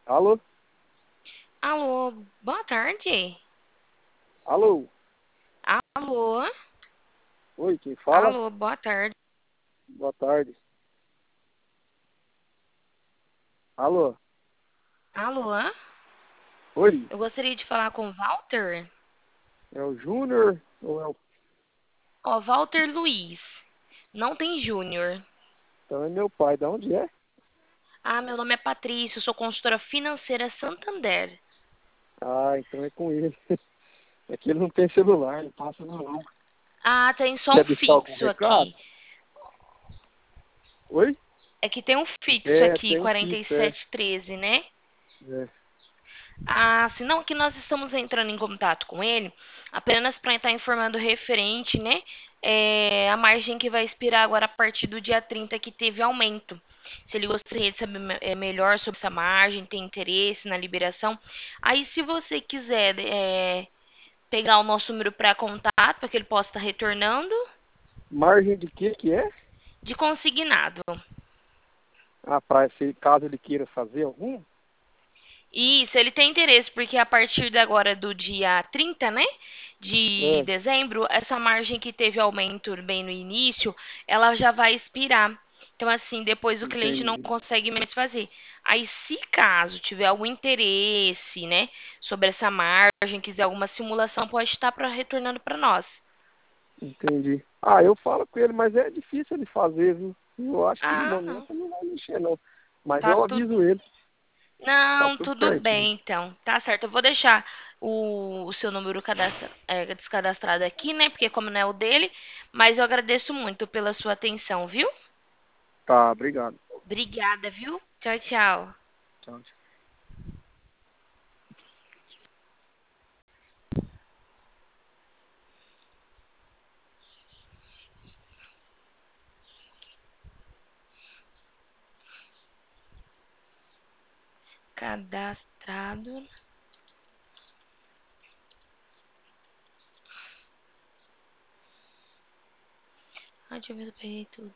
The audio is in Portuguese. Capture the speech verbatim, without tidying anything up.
Alô? Alô, boa tarde. Alô? Alô, Oi, quem fala? alô, boa tarde. Boa tarde. Alô? Alô, Oi, eu gostaria de falar com o Walter. é o Júnior ou é o... Ó, Walter Luiz, não tem Júnior. Então é meu pai, da onde é? Ah, meu nome é Patrícia, eu sou consultora financeira Santander. Ah, então é com ele. É que ele não tem celular, ele passa no não. Ah, tem só um Quer deixar algum fixo recado? aqui. Oi? É que tem um fixo É, aqui, tem um fixo, é. quarenta e sete treze, né? É, Ah, se não, que nós estamos entrando em contato com ele apenas para estar informando referente, né? É, a margem que vai expirar agora a partir do dia trinta que teve aumento. Se ele gostaria de saber me- é, melhor sobre essa margem, tem interesse na liberação. Aí, se você quiser é, pegar o nosso número para contato, para que ele possa estar retornando, margem de que que é? de consignado. Ah, pra se caso ele queira fazer algum? Isso, ele tem interesse, porque a partir de agora do dia trinta, né, de É, dezembro, essa margem que teve aumento bem no início, ela já vai expirar. Então, assim, depois o cliente não entendi. consegue mais fazer. Aí, se caso tiver algum interesse, né, sobre essa margem, quiser alguma simulação, pode estar pra, retornando para nós. Entendi. Ah, eu falo com ele, mas é difícil ele fazer, viu? Eu acho que no Ah, momento não. ele não vai mexer, não. Mas Tá eu tudo. aviso ele. Tá Não, tudo tudo certinho. bem, então. Tá certo. Eu vou deixar o, o seu número cadastra, é, descadastrado aqui, né? Porque como não é o dele, mas eu agradeço muito pela sua atenção, viu? Tá, obrigado. Obrigada, viu? Tchau, tchau. Tchau. Cadastrado. Ai, deixa eu ver se eu peguei tudo.